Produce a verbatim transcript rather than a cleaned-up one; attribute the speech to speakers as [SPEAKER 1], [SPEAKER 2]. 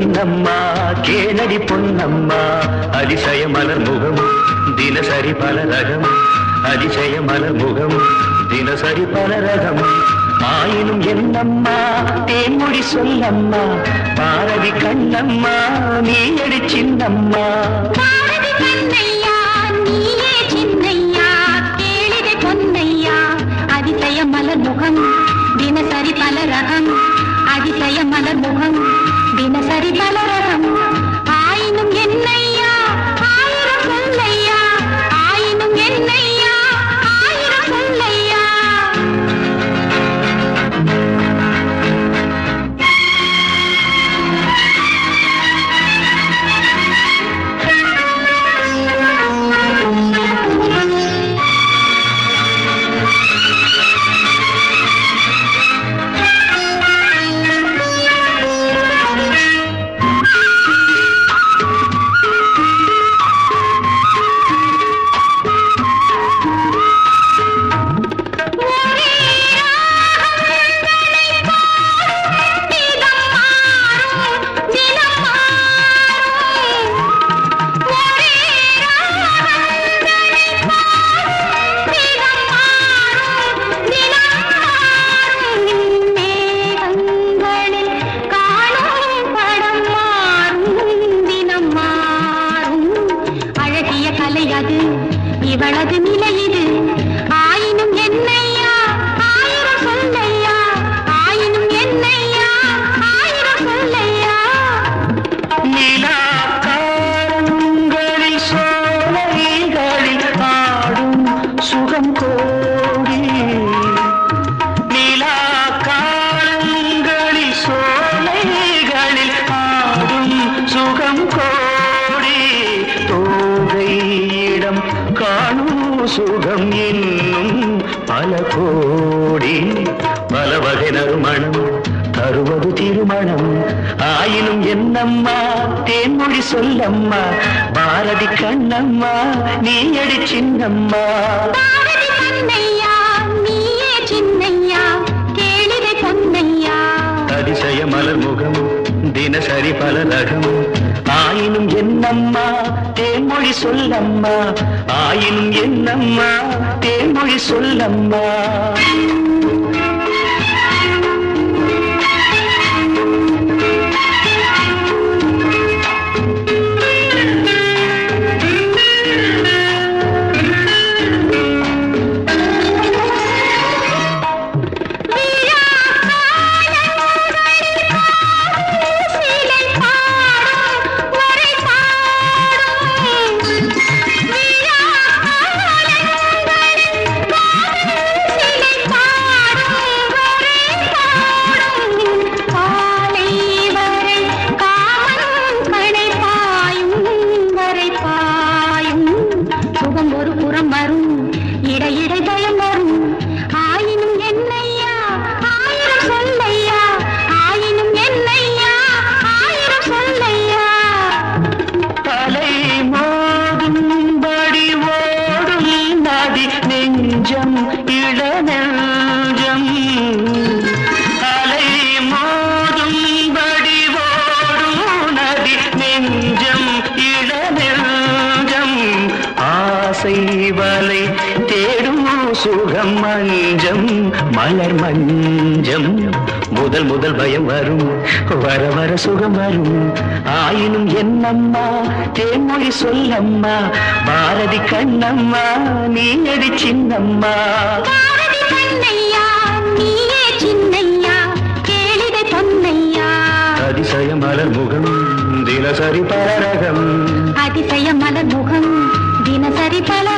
[SPEAKER 1] என்னம்மா கேளடி பொன்னம்மா அதிசய மலர் முகம் தினசரி பல ரகம் அதிசய மலர் முகம் தினசரி பல ரகம் ஆயினும் என்னம்மா தேன்மொழி சொல்லம்மா பாரதி கண்ணம்மா நீ அடி சின்னம்மா
[SPEAKER 2] அதிசய மலர் முகம் தினசரி பல ரகம் அதிசய மலர் முகம் தினசரி பல ரகம் ஆயினும் என்னையா ஆயிரம் சொல்லையா ஆயினும் என்னையா ஆயிரம் சொல்லையா இவளது நிலை இது ஆயினும் என்னையா ஆயிரம் சொல்லையா ஆயினும் என்னையா ஆயிரம் சொல்லையா
[SPEAKER 1] நிலா காலங்களில் சோலைகளில் ஆடும் சுகம் கோடி நிலா காலங்களில் சோலைகளில் ஆடும் சுகம் கோடி தோகையிடம் காணும் சுகம் என்னும் பல கோடி பல வகை நறுமணம் தருவது திருமணம் ஆயினும் என்னம்மா தேன்மொழி சொல்லம்மா பாரதி கண்ணம்மா நீ அடி சின்னம்மா
[SPEAKER 2] பாரதி கண்ணையா நீயே சின்னையா கேளிரை பொன்னையா
[SPEAKER 1] அதிசய மலர் முகம் தினசரி பல ரகம் ஆயினும் என்னம்மா தேன்மொழி சொல்லம்மா ஆயினும் என்னம்மா தேன்மொழி சொல்லம்மா நெஞ்சம் இளநெஞ்சம் அலை மோதும்படி ஓடும் நதி நெஞ்சம் இளநெஞ்சம் ஆசை வலை தேடும் சுகம் மஞ்சம் மலர் மஞ்சம் முதல் முதல் பயம் வரும் வர வர சுகம் வரும் ஆயினும் என்னம்மா தேன்மொழி சொல்லம்மா பாரதி கண்ணம்மா நீ அடி சின்னம்மா
[SPEAKER 2] பாரதி கண்ணையா நீயே சின்னையா கேளிரை பொன்னையா
[SPEAKER 1] அதிசய மலர் முகம் தினசரி பல ரகம்
[SPEAKER 2] அதிசய மலர் முகம் தினசரி பல